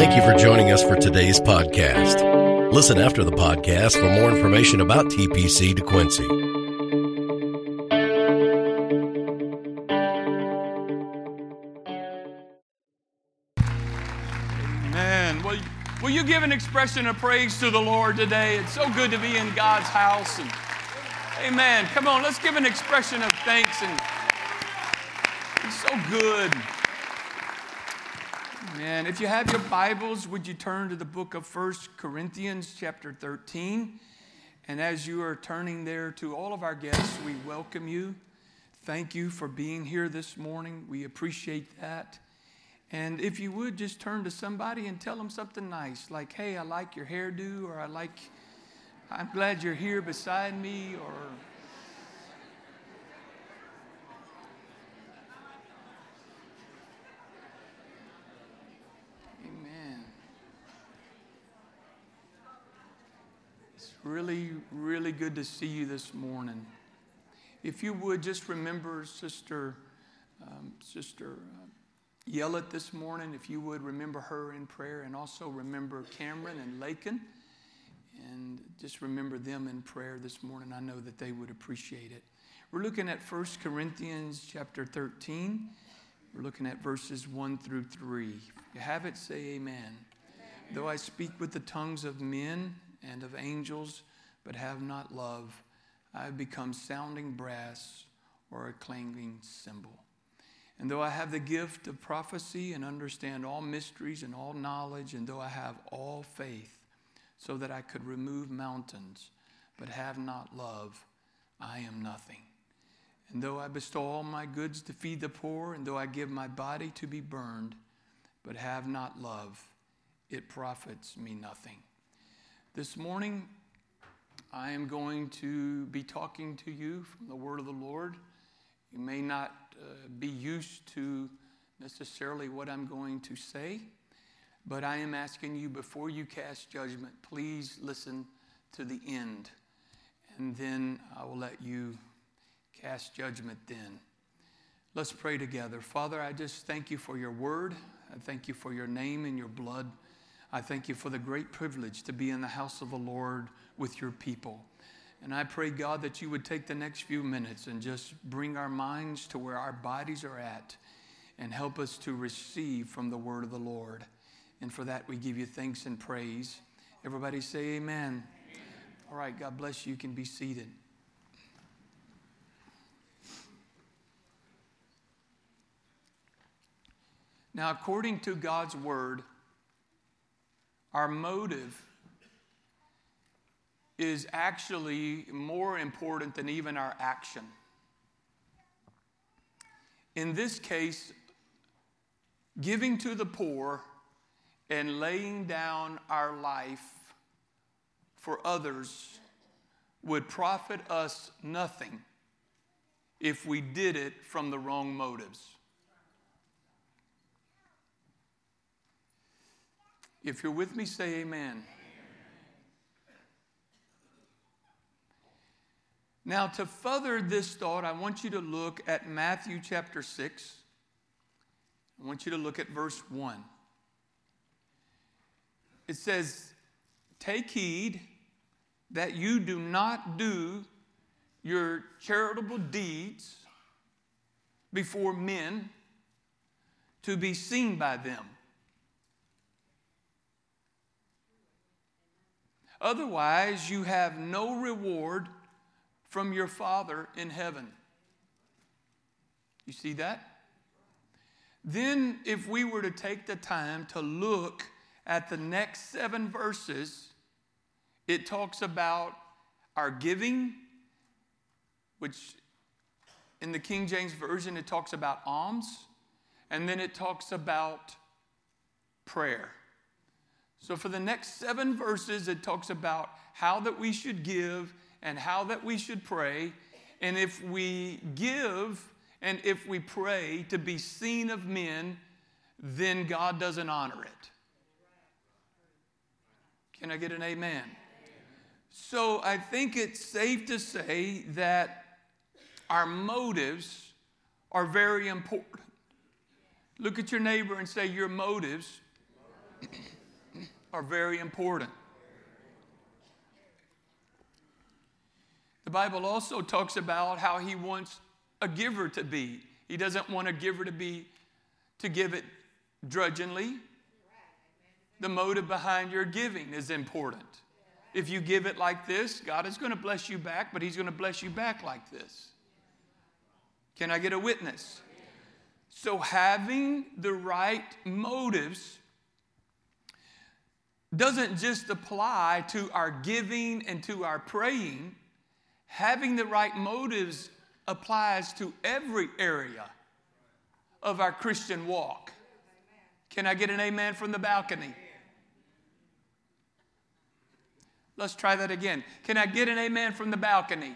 Thank you for joining us for today's podcast. Listen after the podcast for more information about TPC DeQuincy. Amen. Will you give an expression of praise to the Lord today? It's so good to be in God's house. And amen. Come on, let's give an expression of thanks. And it's so good. And if you have your Bibles, would you turn to the book of 1 Corinthians chapter 13? And as you are turning there, to all of our guests, we welcome you. Thank you for being here this morning. We appreciate that. And if you would, just turn to somebody and tell them something nice, like, hey, I like your hairdo, or I'm glad you're here beside me, or... Really, really good to see you this morning. If you would just remember Sister Yellett this morning, if you would remember her in prayer, and also remember Cameron and Lakin, and just remember them in prayer this morning. I know that they would appreciate it. We're looking at 1 Corinthians chapter 13. We're looking at verses 1 through 3. If you have it, say amen. Amen. Though I speak with the tongues of men and of angels, but have not love, I have become sounding brass or a clanging cymbal. And though I have the gift of prophecy and understand all mysteries and all knowledge, and though I have all faith, so that I could remove mountains, but have not love, I am nothing. And though I bestow all my goods to feed the poor, and though I give my body to be burned, but have not love, it profits me nothing. This morning, I am going to be talking to you from the word of the Lord. You may not be used to necessarily what I'm going to say, but I am asking you, before you cast judgment, please listen to the end, and then I will let you cast judgment then. Let's pray together. Father, I just thank you for your word. I thank you for your name and your blood. I thank you for the great privilege to be in the house of the Lord with your people. And I pray, God, that you would take the next few minutes and just bring our minds to where our bodies are at and help us to receive from the word of the Lord. And for that, we give you thanks and praise. Everybody say amen. Amen. All right, God bless you. You can be seated. Now, according to God's word, our motive is actually more important than even our action. In this case, giving to the poor and laying down our life for others would profit us nothing if we did it from the wrong motives. If you're with me, say amen. Now, to further this thought, I want you to look at Matthew chapter 6. I want you to look at verse 1. It says, "Take heed that you do not do your charitable deeds before men to be seen by them. Otherwise, you have no reward from your Father in heaven." You see that? Then, if we were to take the time to look at the next 7 verses, it talks about our giving, which in the King James Version, it talks about alms, and then it talks about prayer. So for the next 7 verses, it talks about how that we should give and how that we should pray. And if we give and if we pray to be seen of men, then God doesn't honor it. Can I get an amen? So I think it's safe to say that our motives are very important. Look at your neighbor and say, your motives are very important. The Bible also talks about how he wants a giver to be. He doesn't want a giver to give it drudgingly. The motive behind your giving is important. If you give it like this, God is going to bless you back, but he's going to bless you back like this. Can I get a witness? So having the right motives doesn't just apply to our giving and to our praying. Having the right motives applies to every area of our Christian walk. Can I get an amen from the balcony? Let's try that again. Can I get an amen from the balcony?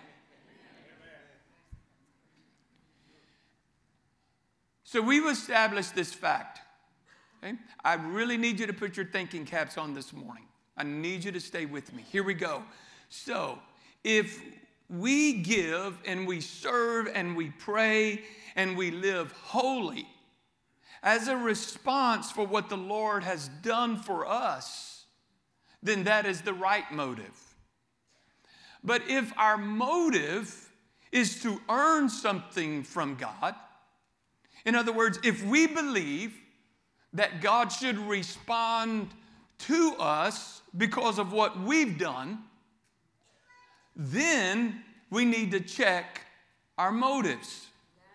So we've established this fact. Okay? I really need you to put your thinking caps on this morning. I need you to stay with me. Here we go. So if we give and we serve and we pray and we live holy as a response for what the Lord has done for us, then that is the right motive. But if our motive is to earn something from God, in other words, if we believe that God should respond to us because of what we've done, then we need to check our motives.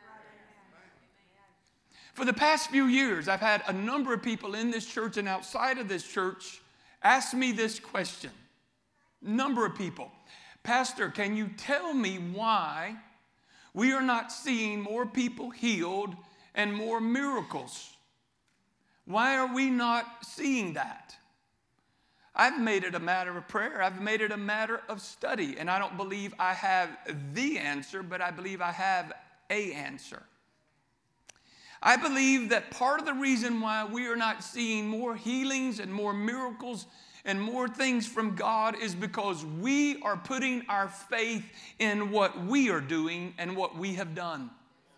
For the past few years, I've had a number of people in this church and outside of this church ask me this question. Number of people. Pastor, can you tell me why we are not seeing more people healed and more miracles? Why are we not seeing that? I've made it a matter of prayer. I've made it a matter of study. And I don't believe I have the answer, but I believe I have an answer. I believe that part of the reason why we are not seeing more healings and more miracles and more things from God is because we are putting our faith in what we are doing and what we have done.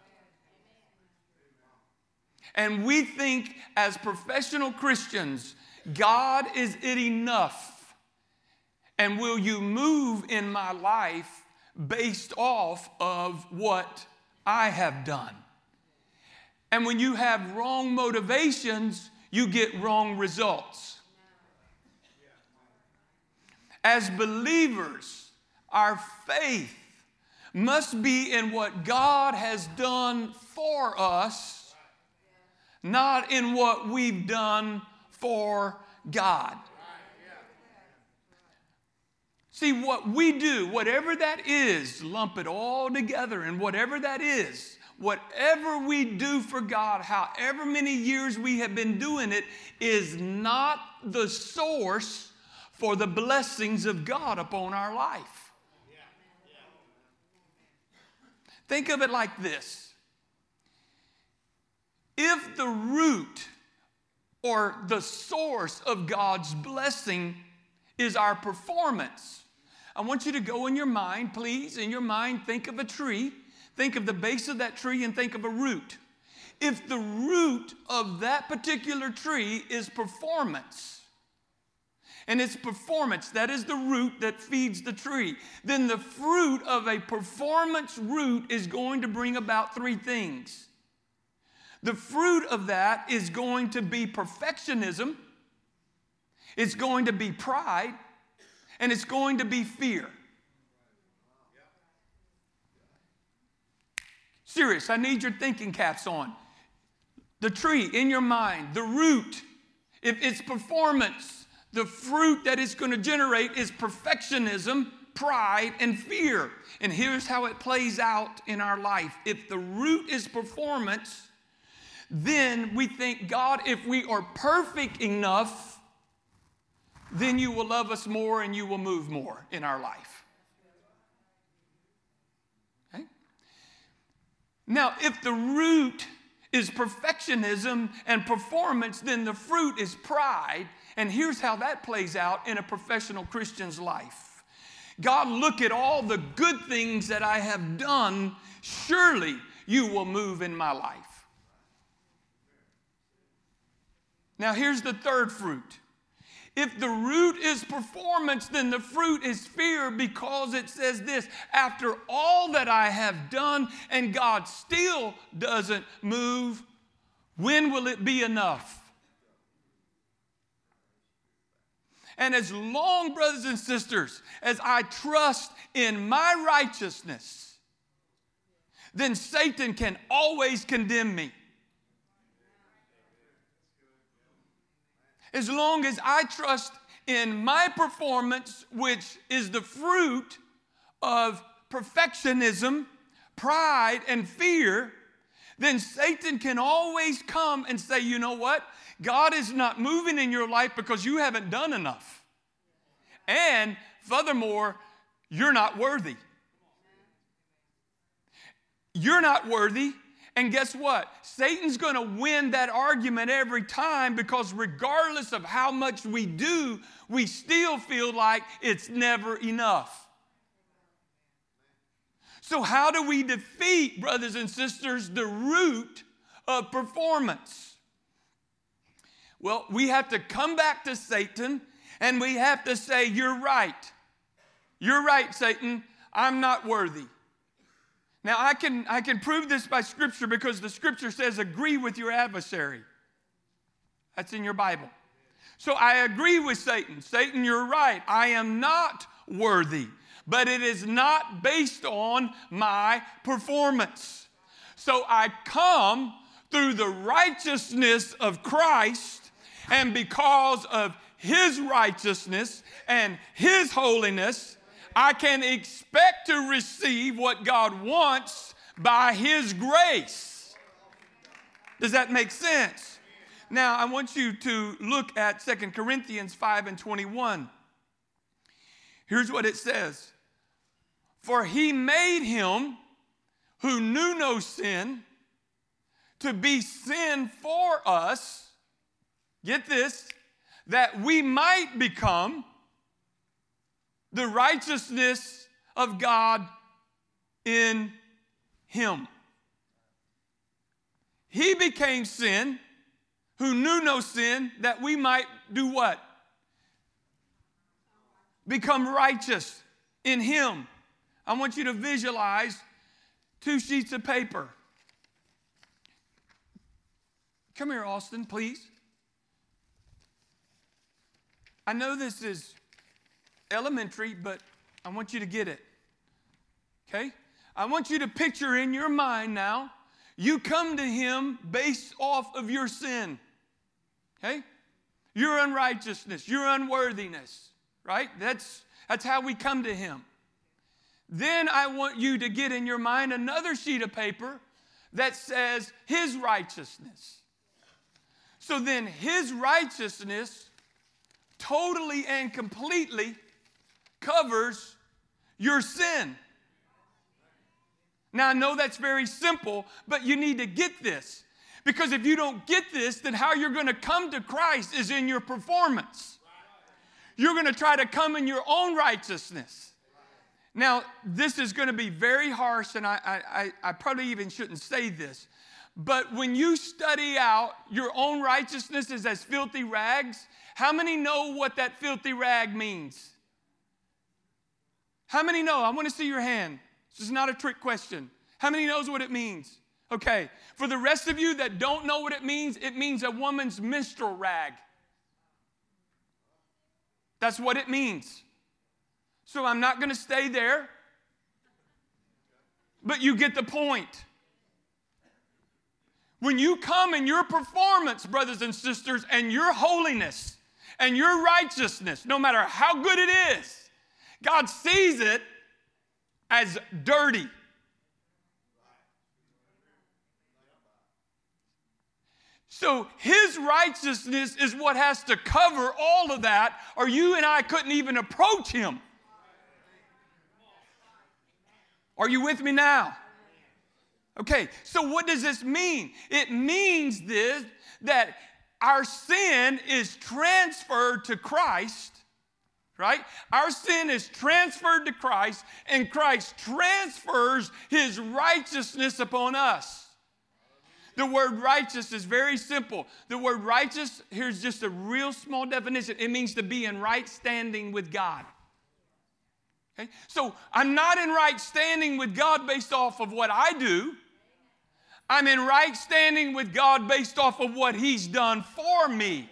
And we think as professional Christians, God, is it enough? And will you move in my life based off of what I have done? And when you have wrong motivations, you get wrong results. As believers, our faith must be in what God has done for us, not in what we've done for God. See, what we do, whatever that is, lump it all together, and whatever that is, whatever we do for God, however many years we have been doing it, is not the source for the blessings of God upon our life. Think of it like this. If the root or the source of God's blessing is our performance, I want you to go in your mind, please, in your mind, think of a tree. Think of the base of that tree and think of a root. If the root of that particular tree is performance, and it's performance, that is the root that feeds the tree, then the fruit of a performance root is going to bring about three things. The fruit of that is going to be perfectionism, it's going to be pride, and it's going to be fear. Serious, I need your thinking caps on. The tree in your mind, the root, if it's performance, the fruit that it's going to generate is perfectionism, pride, and fear. And here's how it plays out in our life. If the root is performance, then we think, God, if we are perfect enough, then you will love us more and you will move more in our life. Okay? Now, if the root is perfectionism and performance, then the fruit is pride. And here's how that plays out in a professional Christian's life. God, look at all the good things that I have done. Surely you will move in my life. Now here's the third fruit. If the root is performance, then the fruit is fear, because it says this: after all that I have done and God still doesn't move, when will it be enough? And as long, brothers and sisters, as I trust in my righteousness, then Satan can always condemn me. As long as I trust in my performance, which is the fruit of perfectionism, pride, and fear, then Satan can always come and say, you know what? God is not moving in your life because you haven't done enough. And furthermore, you're not worthy. You're not worthy. And guess what? Satan's going to win that argument every time, because regardless of how much we do, we still feel like it's never enough. So how do we defeat, brothers and sisters, the root of performance? Well, we have to come back to Satan and we have to say, you're right. You're right, Satan. I'm not worthy. Now, I can prove this by Scripture, because the Scripture says agree with your adversary. That's in your Bible. So I agree with Satan. Satan, you're right. I am not worthy, but it is not based on my performance. So I come through the righteousness of Christ, and because of His righteousness and His holiness, I can expect to receive what God wants by His grace. Does that make sense? Now, I want you to look at 2 Corinthians 5:21. Here's what it says. For He made Him who knew no sin to be sin for us, get this, that we might become the righteousness of God in Him. He became sin who knew no sin, that we might do what? Become righteous in Him. I want you to visualize 2 sheets of paper. Come here, Austin, please. I know this is elementary, but I want you to get it. Okay? I want you to picture in your mind now, you come to Him based off of your sin. Okay? Your unrighteousness, your unworthiness, right? That's how we come to Him. Then I want you to get in your mind another sheet of paper that says His righteousness. So then His righteousness totally and completely covers your sin. Now, I know that's very simple, but you need to get this. Because if you don't get this, then how you're going to come to Christ is in your performance. You're going to try to come in your own righteousness. Now, this is going to be very harsh, and I probably even shouldn't say this. But when you study out your own righteousness as filthy rags, how many know what that filthy rag means? How many know? I want to see your hand. This is not a trick question. How many knows what it means? Okay. For the rest of you that don't know what it means a woman's menstrual rag. That's what it means. So I'm not going to stay there. But you get the point. When you come in your performance, brothers and sisters, and your holiness and your righteousness, no matter how good it is, God sees it as dirty. So His righteousness is what has to cover all of that, or you and I couldn't even approach Him. Are you with me now? Okay, so what does this mean? It means this, that our sin is transferred to Christ, right? Our sin is transferred to Christ, and Christ transfers His righteousness upon us. The word righteous is very simple. The word righteous, here's just a real small definition. It means to be in right standing with God. Okay? So I'm not in right standing with God based off of what I do. I'm in right standing with God based off of what He's done for me.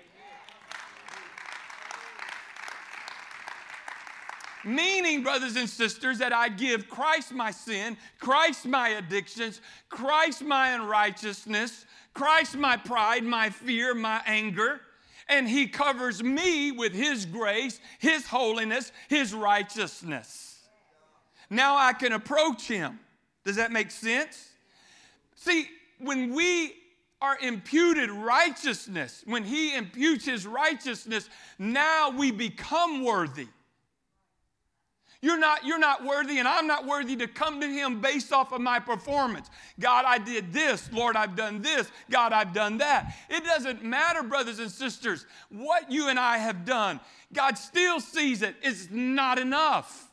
Meaning, brothers and sisters, that I give Christ my sin, Christ my addictions, Christ my unrighteousness, Christ my pride, my fear, my anger, and He covers me with His grace, His holiness, His righteousness. Now I can approach Him. Does that make sense? See, when we are imputed righteousness, when He imputes His righteousness, now we become worthy. You're not worthy, and I'm not worthy to come to Him based off of my performance. God, I did this. Lord, I've done this. God, I've done that. It doesn't matter, brothers and sisters, what you and I have done. God still sees it. It's not enough.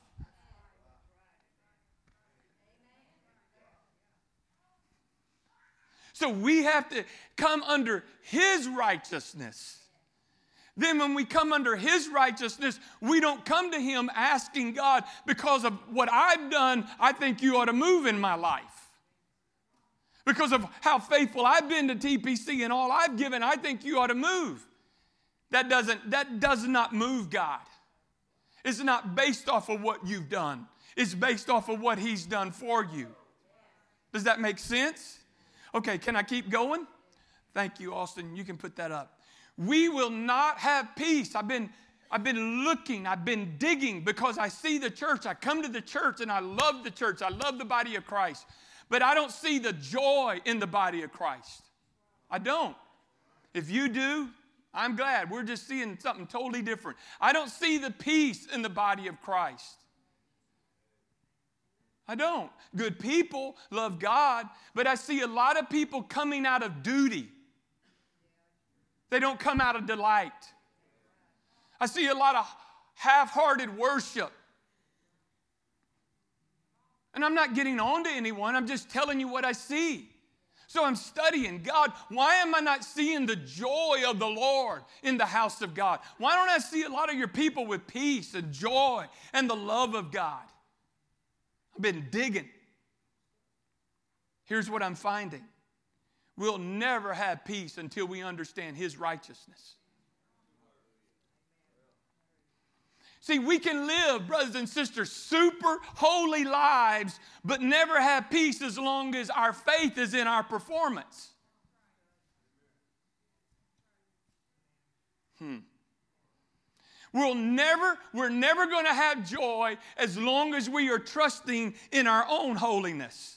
So we have to come under His righteousness. Then when we come under His righteousness, we don't come to Him asking God, because of what I've done, I think you ought to move in my life. Because of how faithful I've been to TPC and all I've given, I think you ought to move. That does not move God. It's not based off of what you've done. It's based off of what He's done for you. Does that make sense? Okay, can I keep going? Thank you, Austin. You can put that up. We will not have peace. I've been looking, I've been digging, because I see the church. I come to the church and I love the church. I love the body of Christ. But I don't see the joy in the body of Christ. I don't. If you do, I'm glad. We're just seeing something totally different. I don't see the peace in the body of Christ. I don't. Good people love God, but I see a lot of people coming out of duty. They don't come out of delight. I see a lot of half-hearted worship. And I'm not getting on to anyone. I'm just telling you what I see. So I'm studying, God, why am I not seeing the joy of the Lord in the house of God? Why don't I see a lot of your people with peace and joy and the love of God? I've been digging. Here's what I'm finding. We'll never have peace until we understand His righteousness. See, we can live, brothers and sisters, super holy lives, but never have peace as long as our faith is in our performance. We're never going to have joy as long as we are trusting in our own holiness.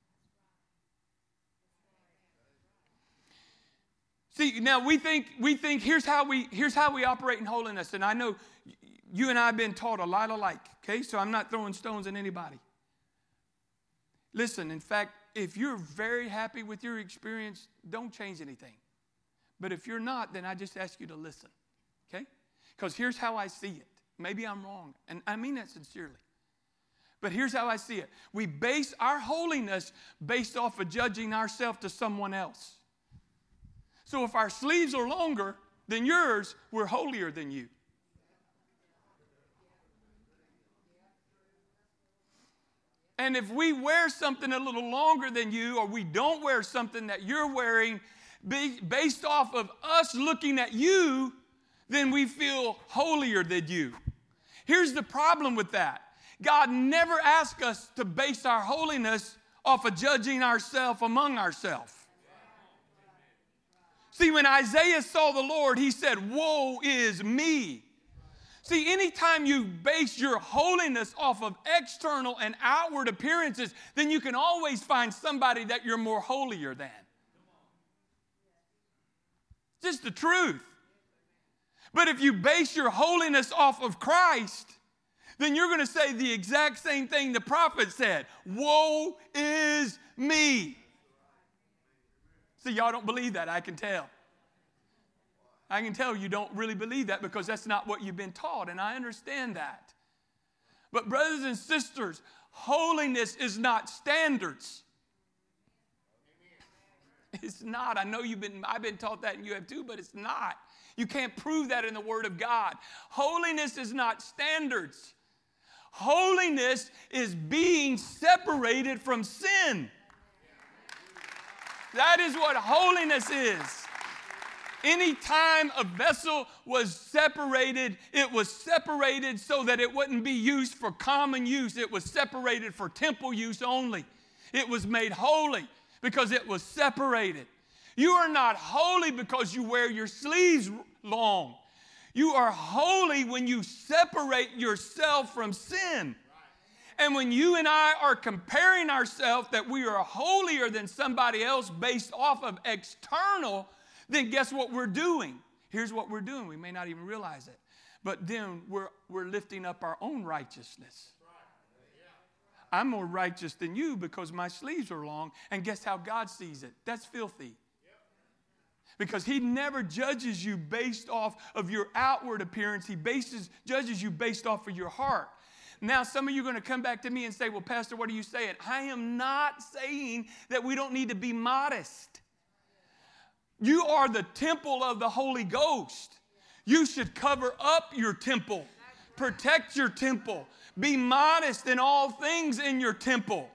See, now we think here's how we operate in holiness, and I know you and I have been taught a lot alike, okay? So I'm not throwing stones at anybody. Listen, in fact, if you're very happy with your experience, don't change anything. But if you're not, then I just ask you to listen, okay? Because here's how I see it. Maybe I'm wrong, and I mean that sincerely. But here's how I see it. We base our holiness based off of judging ourselves to someone else. So if our sleeves are longer than yours, we're holier than you. And if we wear something a little longer than you, or we don't wear something that you're wearing, based off of us looking at you, then we feel holier than you. Here's the problem with that. God never asked us to base our holiness off of judging ourselves among ourselves. See, when Isaiah saw the Lord, he said, "Woe is me." See, anytime you base your holiness off of external and outward appearances, then you can always find somebody that you're more holier than. Just the truth. But if you base your holiness off of Christ, then you're going to say the exact same thing the prophet said. Woe is me. See, y'all don't believe that, I can tell. I can tell you don't really believe that because that's not what you've been taught, and I understand that. But brothers and sisters, holiness is not standards. It's not. I know I've been taught that and you have too, but it's not. You can't prove that in the Word of God. Holiness is not standards. Holiness is being separated from sin. That is what holiness is. Anytime a vessel was separated, it was separated so that it wouldn't be used for common use. It was separated for temple use only. It was made holy because it was separated. You are not holy because you wear your sleeves long. You are holy when you separate yourself from sin. And when you and I are comparing ourselves that we are holier than somebody else based off of external, then guess what we're doing? Here's what we're doing. We may not even realize it. But then we're lifting up our own righteousness. I'm more righteous than you because my sleeves are long. And guess how God sees it? That's filthy. Because He never judges you based off of your outward appearance. He judges you based off of your heart. Now, some of you are going to come back to me and say, well, Pastor, what are you saying? I am not saying that we don't need to be modest. You are the temple of the Holy Ghost. You should cover up your temple. Protect your temple. Be modest in all things in your temple.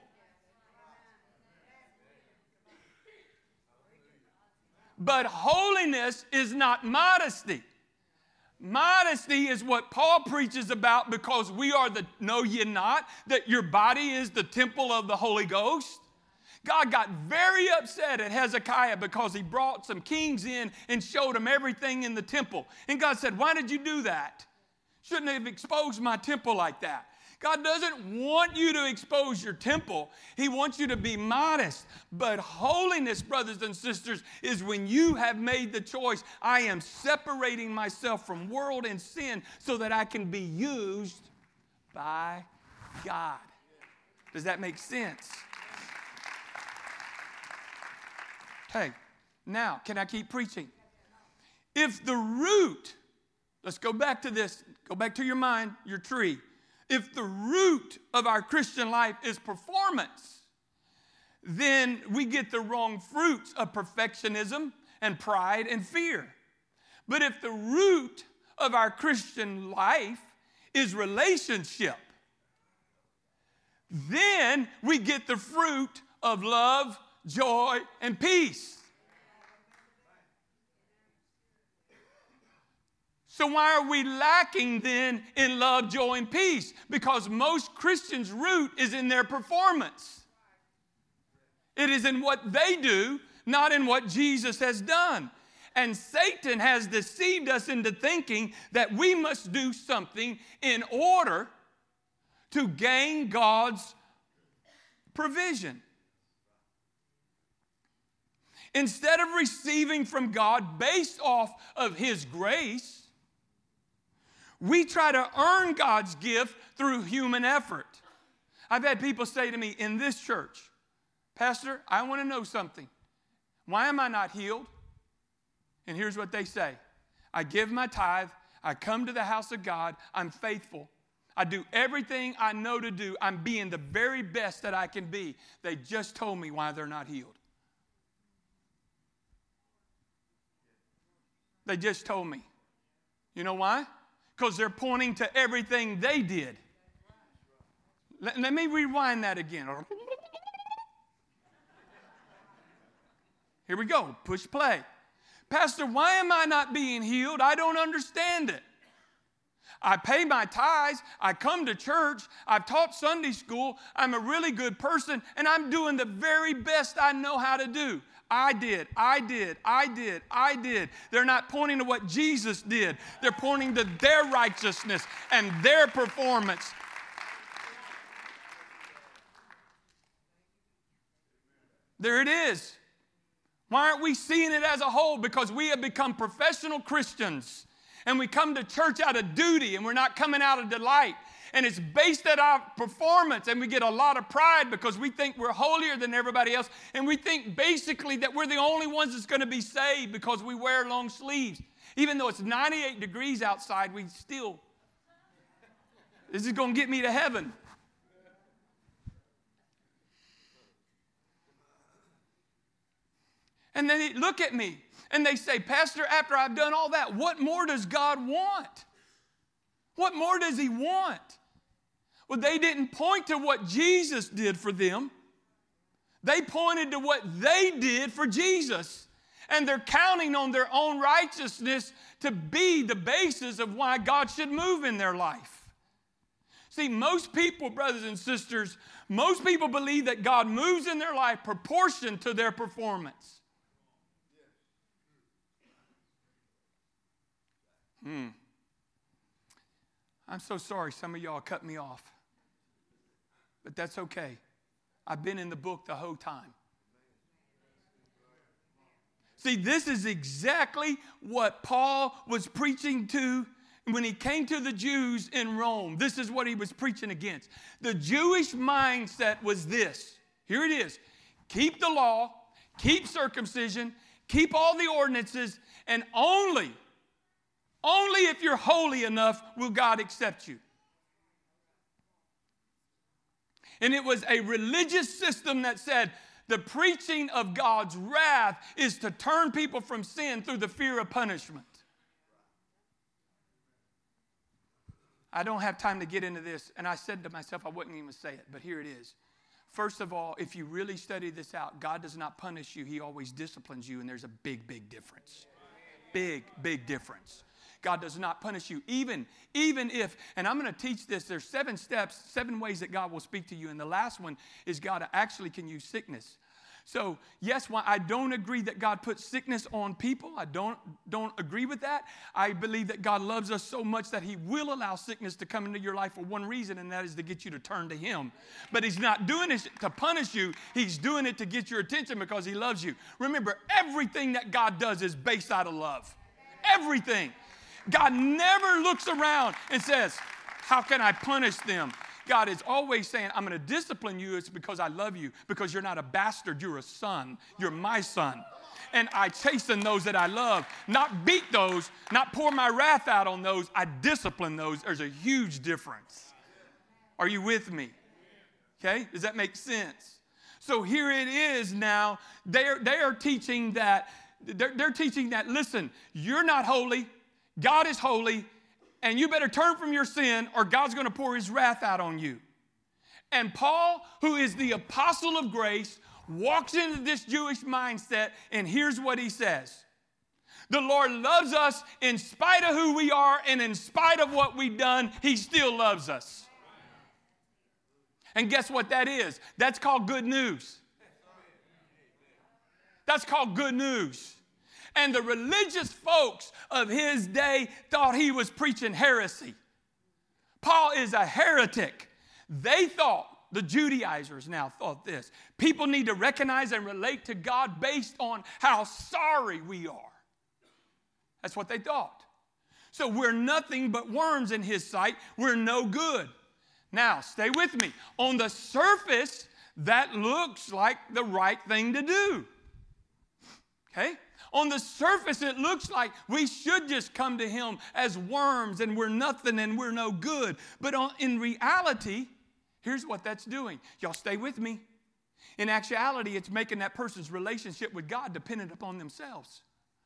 But holiness is not modesty. Modesty is what Paul preaches about because we are know ye not that your body is the temple of the Holy Ghost? God got very upset at Hezekiah because he brought some kings in and showed them everything in the temple. And God said, why did you do that? Shouldn't have exposed my temple like that. God doesn't want you to expose your temple. He wants you to be modest. But holiness, brothers and sisters, is when you have made the choice, I am separating myself from world and sin so that I can be used by God. Does that make sense? Hey, now, can I keep preaching? If the root, let's go back to this, go back to your mind, your tree. If the root of our Christian life is performance, then we get the wrong fruits of perfectionism and pride and fear. But if the root of our Christian life is relationship, then we get the fruit of love, joy, and peace. So why are we lacking then in love, joy, and peace? Because most Christians' root is in their performance. It is in what they do, not in what Jesus has done. And Satan has deceived us into thinking that we must do something in order to gain God's provision. Instead of receiving from God based off of His grace, we try to earn God's gift through human effort. I've had people say to me in this church, Pastor, I want to know something. Why am I not healed? And here's what they say. I give my tithe. I come to the house of God. I'm faithful. I do everything I know to do. I'm being the very best that I can be. They just told me why they're not healed. They just told me. You know why? Because they're pointing to everything they did. Let me rewind that again. Here we go. Push play. Pastor, why am I not being healed? I don't understand it. I pay my tithes. I come to church. I've taught Sunday school. I'm a really good person, and I'm doing the very best I know how to do. I did. They're not pointing to what Jesus did. They're pointing to their righteousness and their performance. There it is. Why aren't we seeing it as a whole? Because we have become professional Christians. And we come to church out of duty, and we're not coming out of delight. And it's based on our performance, and we get a lot of pride because we think we're holier than everybody else, and we think basically that we're the only ones that's going to be saved because we wear long sleeves. Even though it's 98 degrees outside, we still, this is going to get me to heaven. And they look at me and they say, Pastor, after I've done all that, what more does God want? What more does He want? Well, they didn't point to what Jesus did for them. They pointed to what they did for Jesus. And they're counting on their own righteousness to be the basis of why God should move in their life. See, most people, brothers and sisters, most people believe that God moves in their life proportioned to their performance. I'm so sorry some of y'all cut me off. But that's okay. I've been in the book the whole time. See, this is exactly what Paul was preaching to when he came to the Jews in Rome. This is what he was preaching against. The Jewish mindset was this. Here it is. Keep the law, keep circumcision, keep all the ordinances, and only if you're holy enough will God accept you. And it was a religious system that said the preaching of God's wrath is to turn people from sin through the fear of punishment. I don't have time to get into this, and I said to myself I wouldn't even say it, but here it is. First of all, if you really study this out, God does not punish you. He always disciplines you, and there's a big, big difference. Big, big difference. God does not punish you, even if, and I'm going to teach this, there's 7 steps, 7 ways that God will speak to you, and the last one is God actually can use sickness. So, yes, I don't agree that God puts sickness on people. I don't agree with that. I believe that God loves us so much that He will allow sickness to come into your life for one reason, and that is to get you to turn to Him. But He's not doing it to punish you. He's doing it to get your attention because He loves you. Remember, everything that God does is based out of love. Everything. God never looks around and says, how can I punish them? God is always saying, I'm going to discipline you. It's because I love you. Because you're not a bastard. You're a son. You're my son. And I chasten those that I love. Not beat those. Not pour my wrath out on those. I discipline those. There's a huge difference. Are you with me? Okay? Does that make sense? So here it is now. They are teaching that. They're teaching that, listen, you're not holy. God is holy. And you better turn from your sin or God's going to pour His wrath out on you. And Paul, who is the apostle of grace, walks into this Jewish mindset, and here's what he says. The Lord loves us in spite of who we are, and in spite of what we've done, He still loves us. And guess what that is? That's called good news. That's called good news. And the religious folks of his day thought he was preaching heresy. Paul is a heretic. They thought, the Judaizers now thought this, people need to recognize and relate to God based on how sorry we are. That's what they thought. So we're nothing but worms in His sight. We're no good. Now, stay with me. On the surface, that looks like the right thing to do. Okay? On the surface, it looks like we should just come to Him as worms and we're nothing and we're no good. But in reality, here's what that's doing. Y'all stay with me. In actuality, it's making that person's relationship with God dependent upon themselves.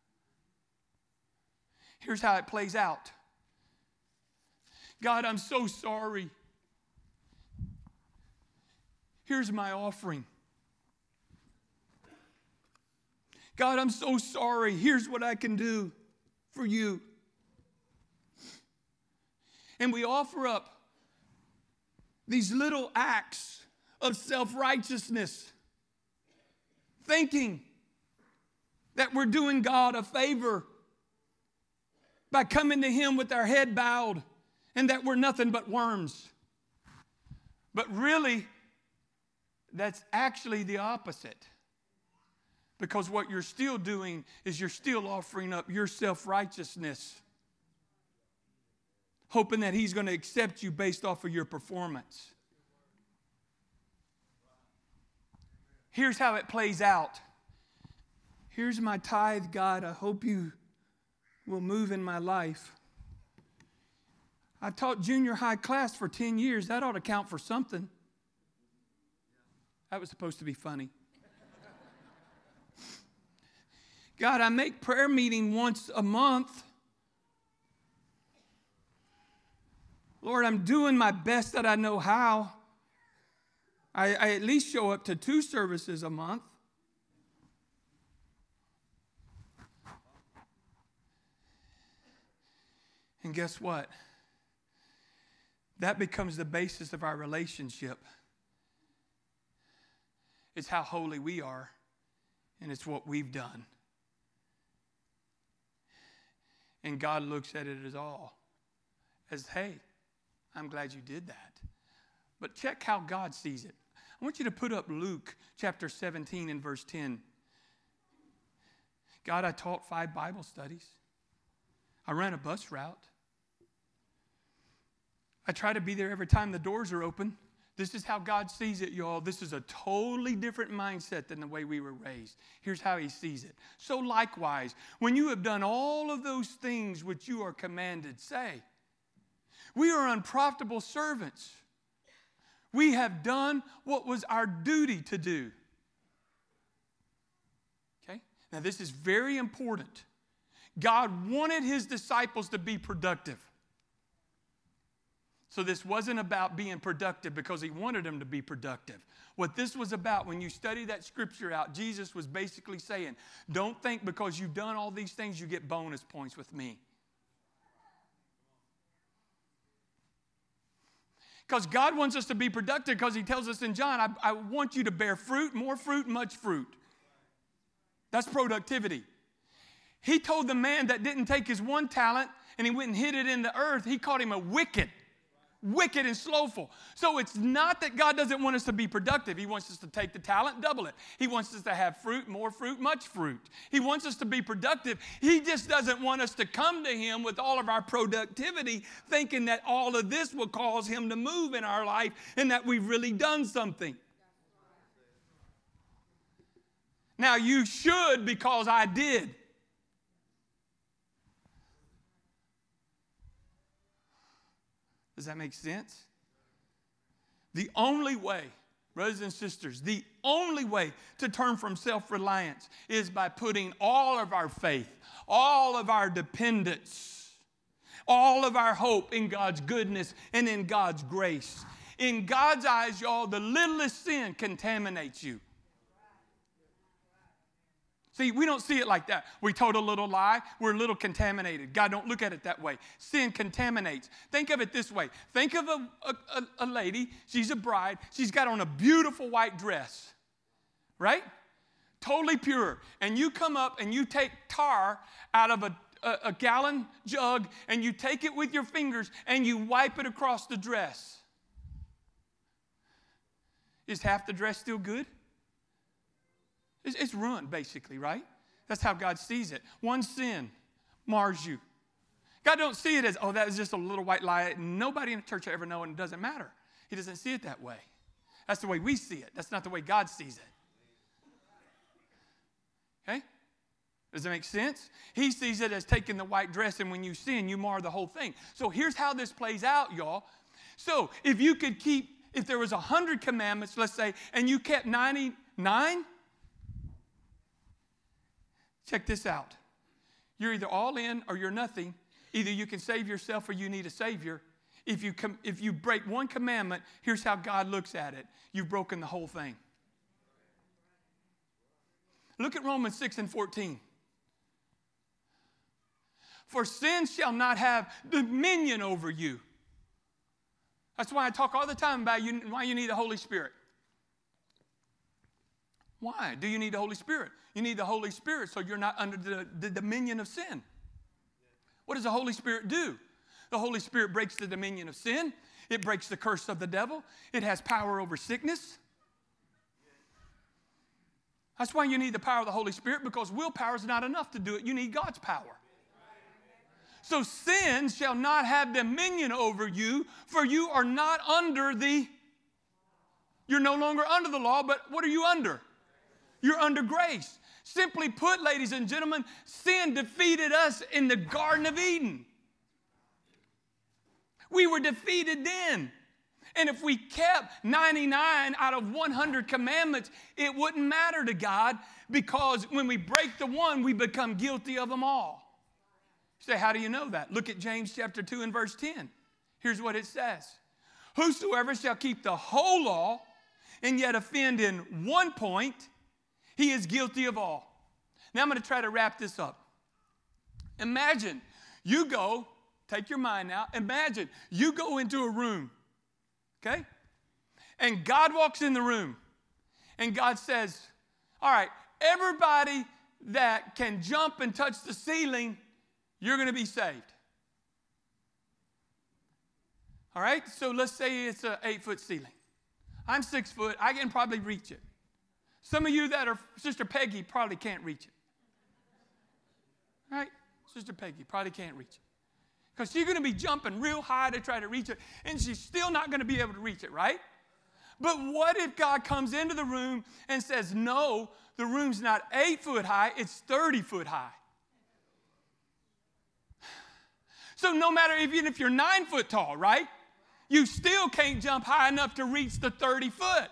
Here's how it plays out. God, I'm so sorry. Here's my offering. God, I'm so sorry. Here's what I can do for you. And we offer up these little acts of self-righteousness, thinking that we're doing God a favor by coming to Him with our head bowed and that we're nothing but worms. But really, that's actually the opposite. Because what you're still doing is you're still offering up your self-righteousness, hoping that He's going to accept you based off of your performance. Here's how it plays out. Here's my tithe, God. I hope you will move in my life. I taught junior high class for 10 years. That ought to count for something. That was supposed to be funny. God, I make prayer meeting once a month. Lord, I'm doing my best that I know how. I at least show up to 2 services a month. And guess what? That becomes the basis of our relationship. It's how holy we are, and it's what we've done. And God looks at it as, hey, I'm glad you did that. But check how God sees it. I want you to put up Luke chapter 17 and verse 10. God, I taught 5 Bible studies. I ran a bus route. I try to be there every time the doors are open. This is how God sees it, y'all. This is a totally different mindset than the way we were raised. Here's how he sees it. So likewise, when you have done all of those things which you are commanded, say, we are unprofitable servants. We have done what was our duty to do. Okay? Now this is very important. God wanted his disciples to be productive. So this wasn't about being productive because he wanted them to be productive. What this was about, when you study that scripture out, Jesus was basically saying, don't think because you've done all these things you get bonus points with me. Because God wants us to be productive because he tells us in John, I want you to bear fruit, more fruit, much fruit. That's productivity. He told the man that didn't take his 1 talent and he went and hid it in the earth, he called him a wicked and slothful. So it's not that God doesn't want us to be productive. He wants us to take the talent, double it. He wants us to have fruit, more fruit, much fruit. He wants us to be productive. He just doesn't want us to come to him with all of our productivity thinking that all of this will cause him to move in our life and that we've really done something. Now you should because I did. Does that make sense? The only way, brothers and sisters, the only way to turn from self-reliance is by putting all of our faith, all of our dependence, all of our hope in God's goodness and in God's grace. In God's eyes, y'all, the littlest sin contaminates you. See, we don't see it like that. We told a little lie. We're a little contaminated. God don't look at it that way. Sin contaminates. Think of it this way. Think of a lady. She's a bride. She's got on a beautiful white dress, right? Totally pure. And you come up and you take tar out of a gallon jug and you take it with your fingers and you wipe it across the dress. Is half the dress still good? It's ruined, basically, right? That's how God sees it. One sin mars you. God don't see it as, oh, that was just a little white lie. Nobody in the church will ever know, and it doesn't matter. He doesn't see it that way. That's the way we see it. That's not the way God sees it. Okay? Does that make sense? He sees it as taking the white dress, and when you sin, you mar the whole thing. So here's how this plays out, y'all. So if there was 100 commandments, let's say, and you kept 99, check this out. You're either all in or you're nothing. Either you can save yourself or you need a Savior. If you break one commandment, here's how God looks at it. You've broken the whole thing. Look at Romans 6 and 14. For sin shall not have dominion over you. That's why I talk all the time about why you need the Holy Spirit. Why do you need the Holy Spirit? You need the Holy Spirit so you're not under the dominion of sin. What does the Holy Spirit do? The Holy Spirit breaks the dominion of sin. It breaks the curse of the devil. It has power over sickness. That's why you need the power of the Holy Spirit, because willpower is not enough to do it. You need God's power. So sin shall not have dominion over you, for you are not you're no longer under the law, but what are you under? You're under grace. Simply put, ladies and gentlemen, sin defeated us in the Garden of Eden. We were defeated then. And if we kept 99 out of 100 commandments, it wouldn't matter to God, because when we break the one, we become guilty of them all. You say, how do you know that? Look at James chapter 2 and verse 10. Here's what it says. Whosoever shall keep the whole law and yet offend in one point, he is guilty of all. Now I'm going to try to wrap this up. Imagine you go, take your mind now, imagine you go into a room, okay? And God walks in the room and God says, all right, everybody that can jump and touch the ceiling, you're going to be saved. All right, so let's say it's an 8-foot ceiling. I'm 6 foot. I can probably reach it. Some of you that are Sister Peggy probably can't reach it. All right, Sister Peggy probably can't reach it. Because she's going to be jumping real high to try to reach it, and she's still not going to be able to reach it, right? But what if God comes into the room and says, no, the room's not 8 foot high, it's 30 foot high. So no matter, even if you're 9 foot tall, right? You still can't jump high enough to reach the 30 foot.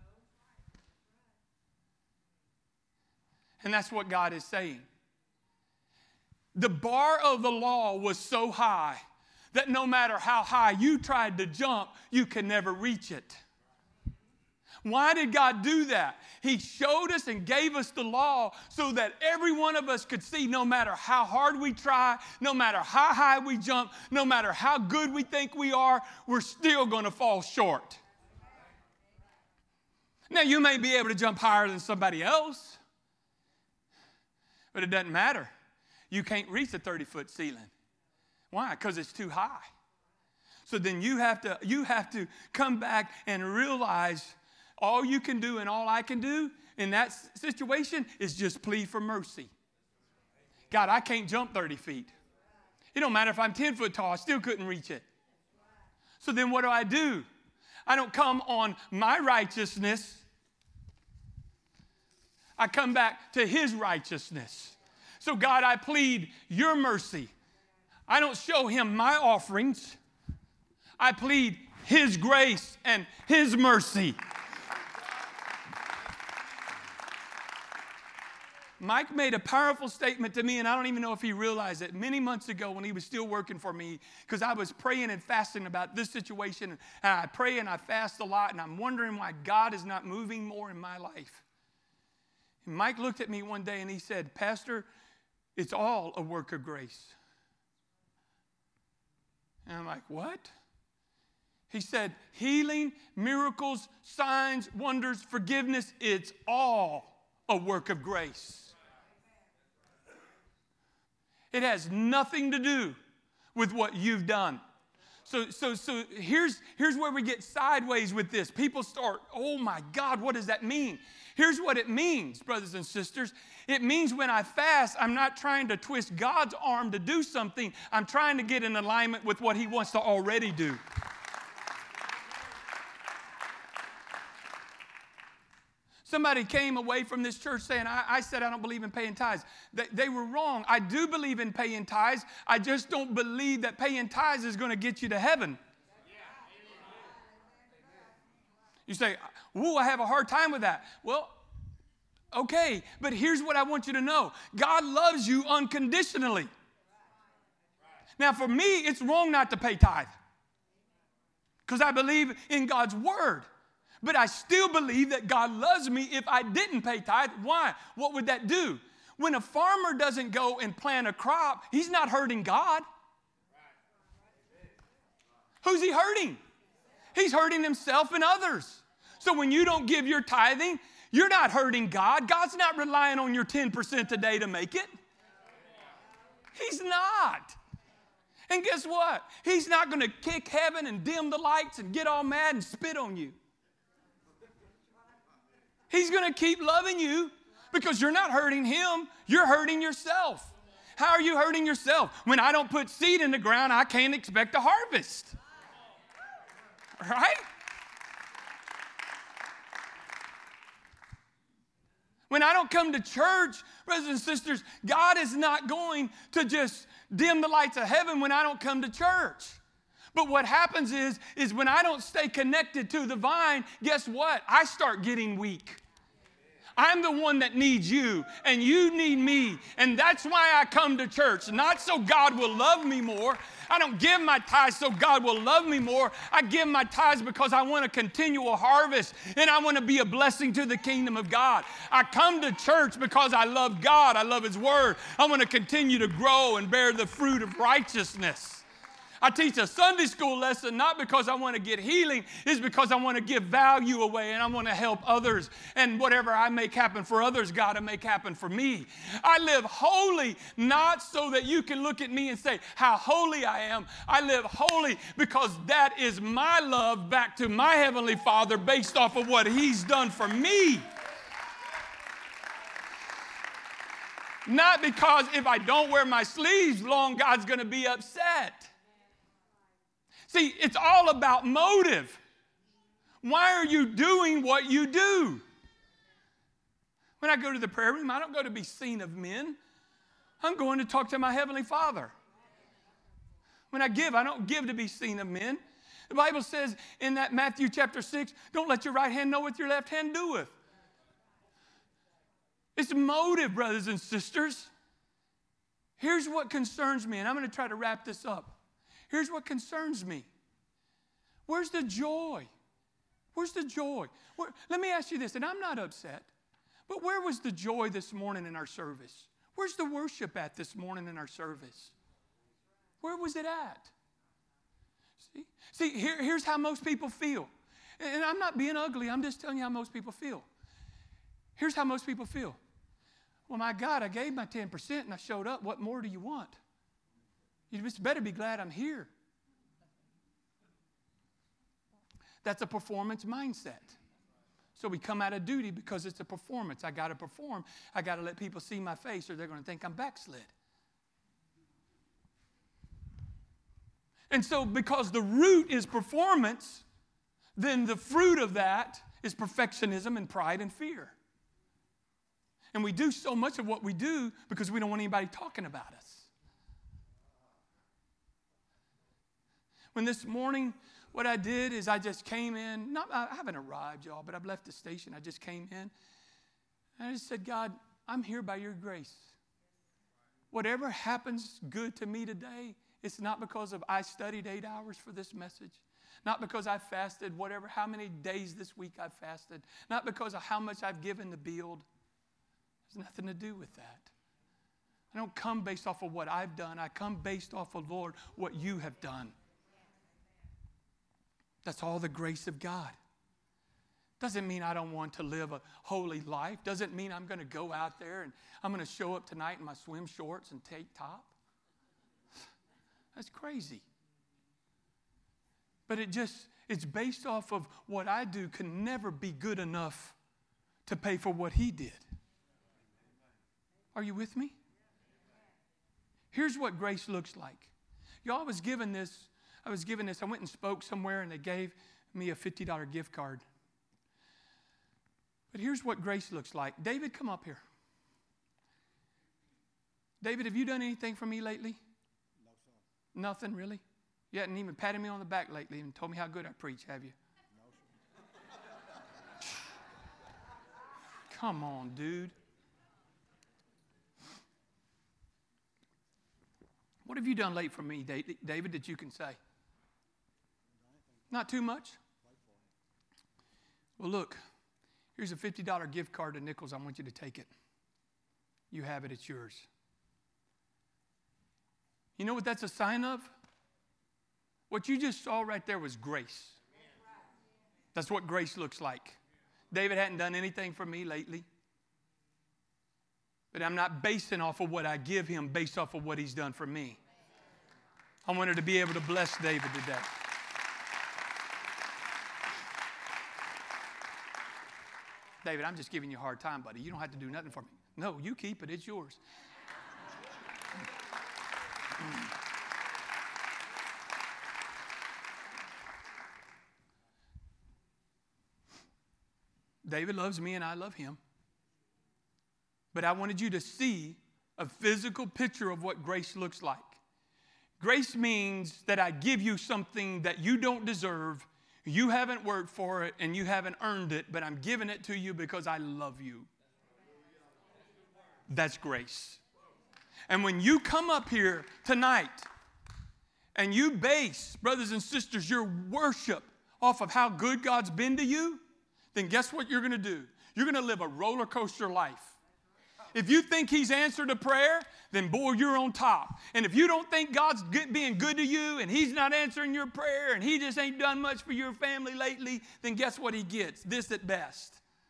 And that's what God is saying. The bar of the law was so high that no matter how high you tried to jump, you could never reach it. Why did God do that? He showed us and gave us the law so that every one of us could see, no matter how hard we try, no matter how high we jump, no matter how good we think we are, we're still going to fall short. Now, you may be able to jump higher than somebody else, but it doesn't matter. You can't reach a 30-foot ceiling. Why? Because it's too high. So then you have to come back and realize all you can do and all I can do in that situation is just plead for mercy. God, I can't jump 30 feet. It don't matter if I'm 10 foot tall, I still couldn't reach it. So then what do? I don't come on my righteousness. I come back to his righteousness. So God, I plead your mercy. I don't show him my offerings. I plead his grace and his mercy. Mike made a powerful statement to me, and I don't even know if he realized it, many months ago when he was still working for me, because I was praying and fasting about this situation, and I pray and I fast a lot, and I'm wondering why God is not moving more in my life. And Mike looked at me one day and he said, Pastor, it's all a work of grace. And I'm like, what? He said, healing, miracles, signs, wonders, forgiveness, it's all a work of grace. It has nothing to do with what you've done. So here's where we get sideways with this. People start, oh my God, what does that mean? Here's what it means, brothers and sisters. It means when I fast, I'm not trying to twist God's arm to do something. I'm trying to get in alignment with what he wants to already do. Somebody came away from this church saying, I said I don't believe in paying tithes. They were wrong. I do believe in paying tithes. I just don't believe that paying tithes is going to get you to heaven. You say, ooh, I have a hard time with that. Well, okay, but here's what I want you to know. God loves you unconditionally. Now, for me, it's wrong not to pay tithe because I believe in God's word. But I still believe that God loves me if I didn't pay tithe. Why? What would that do? When a farmer doesn't go and plant a crop, he's not hurting God. Who's he hurting? He's hurting himself and others. So when you don't give your tithing, you're not hurting God. God's not relying on your 10% today to make it. He's not. And guess what? He's not going to kick heaven and dim the lights and get all mad and spit on you. He's going to keep loving you because you're not hurting him. You're hurting yourself. How are you hurting yourself? When I don't put seed in the ground, I can't expect a harvest. Right? When I don't come to church, brothers and sisters, God is not going to just dim the lights of heaven when I don't come to church. But what happens is when I don't stay connected to the vine, guess what? I start getting weak. I'm the one that needs you, and you need me. And that's why I come to church. Not so God will love me more. I don't give my tithes so God will love me more. I give my tithes because I want a continual harvest, and I want to be a blessing to the kingdom of God. I come to church because I love God. I love His Word. I want to continue to grow and bear the fruit of righteousness. I teach a Sunday school lesson not because I want to get healing, it's because I want to give value away and I want to help others. And whatever I make happen for others, God will make happen for me. I live holy not so that you can look at me and say how holy I am. I live holy because that is my love back to my Heavenly Father based off of what He's done for me. Not because if I don't wear my sleeves long, God's going to be upset. See, it's all about motive. Why are you doing what you do? When I go to the prayer room, I don't go to be seen of men. I'm going to talk to my Heavenly Father. When I give, I don't give to be seen of men. The Bible says in that Matthew chapter 6, don't let your right hand know what your left hand doeth. It's motive, brothers and sisters. Here's what concerns me, and I'm going to try to wrap this up. Here's what concerns me. Where's the joy? Where's the joy? Let me ask you this, and I'm not upset, but where was the joy this morning in our service? Where's the worship at this morning in our service? Where was it at? See, here's how most people feel. And I'm not being ugly. I'm just telling you how most people feel. Here's how most people feel. Well, my God, I gave my 10% and I showed up. What more do you want? You just better be glad I'm here. That's a performance mindset. So we come out of duty because it's a performance. I got to perform. I got to let people see my face or they're going to think I'm backslid. And so because the root is performance, then the fruit of that is perfectionism and pride and fear. And we do so much of what we do because we don't want anybody talking about us. When this morning, what I did is I just came in. I haven't arrived, y'all, but I've left the station. I just came in. And I just said, God, I'm here by your grace. Whatever happens good to me today, it's not because of I studied 8 hours for this message. Not because I fasted how many days this week I've fasted. Not because of how much I've given to build. There's nothing to do with that. I don't come based off of what I've done. I come based off of, Lord, what you have done. That's all the grace of God. Doesn't mean I don't want to live a holy life. Doesn't mean I'm going to go out there and I'm going to show up tonight in my swim shorts and tank top. That's crazy. But it's based off of what I do can never be good enough to pay for what He did. Are you with me? Here's what grace looks like. Y'all, I was given this. I went and spoke somewhere and they gave me a $50 gift card. But here's what grace looks like. David, come up here. David, have you done anything for me lately? No, sir. Nothing, really? You hadn't even patted me on the back lately and told me how good I preach, have you? No, sir. Come on, dude. What have you done late for me, David, that you can say? Not too much? Well, look, here's a $50 gift card to Nichols. I want you to take it. You have it. It's yours. You know what that's a sign of? What you just saw right there was grace. That's what grace looks like. David hadn't done anything for me lately. But I'm not basing off of what I give him based off of what he's done for me. I wanted to be able to bless David today. David, I'm just giving you a hard time, buddy. You don't have to do nothing for me. No, you keep it. It's yours. David loves me and I love him. But I wanted you to see a physical picture of what grace looks like. Grace means that I give you something that you don't deserve, you haven't worked for it, and you haven't earned it, but I'm giving it to you because I love you. That's grace. And when you come up here tonight and you base, brothers and sisters, your worship off of how good God's been to you, then guess what you're going to do? You're going to live a roller coaster life. If you think He's answered a prayer, then boy, you're on top. And if you don't think God's being good to you and He's not answering your prayer and He just ain't done much for your family lately, then guess what He gets? This at best.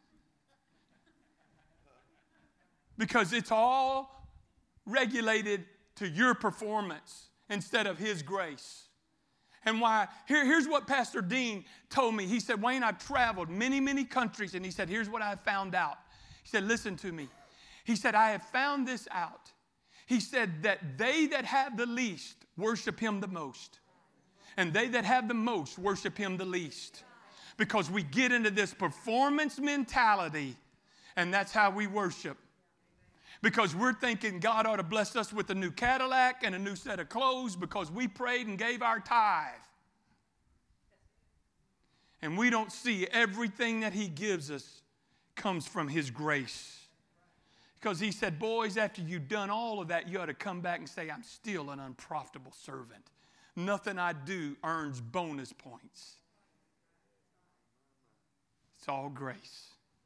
Because it's all regulated to your performance instead of His grace. And why? Here's what Pastor Dean told me. He said, Wayne, I've traveled many, many countries. And he said, here's what I found out. He said, listen to me. He said, I have found this out. He said that they that have the least worship Him the most. And they that have the most worship Him the least. Because we get into this performance mentality, and that's how we worship. Because we're thinking God ought to bless us with a new Cadillac and a new set of clothes because we prayed and gave our tithe. And we don't see everything that He gives us comes from His grace. Because He said, boys, after you've done all of that, you ought to come back and say, I'm still an unprofitable servant. Nothing I do earns bonus points. It's all grace.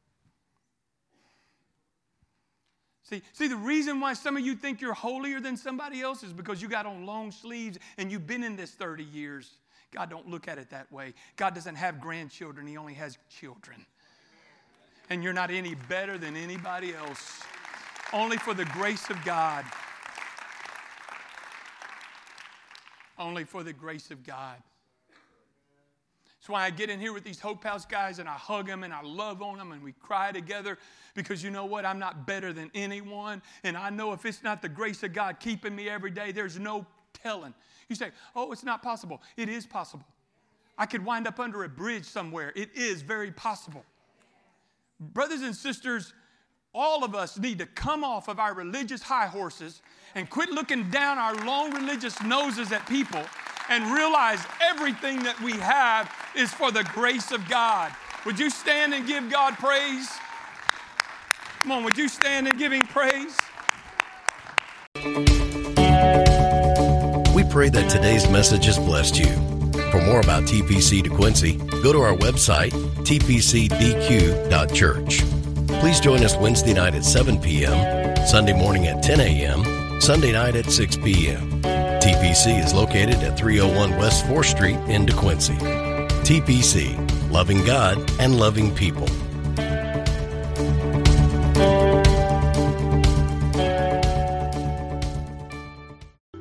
See, the reason why some of you think you're holier than somebody else is because you got on long sleeves and you've been in this 30 years. God don't look at it that way. God doesn't have grandchildren. He only has children. And you're not any better than anybody else. Only for the grace of God. Only for the grace of God. That's why I get in here with these Hope House guys and I hug them and I love on them and we cry together because you know what? I'm not better than anyone. And I know if it's not the grace of God keeping me every day, there's no telling. You say, oh, it's not possible. It is possible. I could wind up under a bridge somewhere. It is very possible. Brothers and sisters, all of us need to come off of our religious high horses and quit looking down our long religious noses at people and realize everything that we have is for the grace of God. Would you stand and give God praise? Come on, would you stand and give Him praise? We pray that today's message has blessed you. For more about TPC DeQuincy, go to our website, tpcdq.church. Please join us Wednesday night at 7 p.m., Sunday morning at 10 a.m., Sunday night at 6 p.m. TPC is located at 301 West 4th Street in DeQuincy. TPC, loving God and loving people.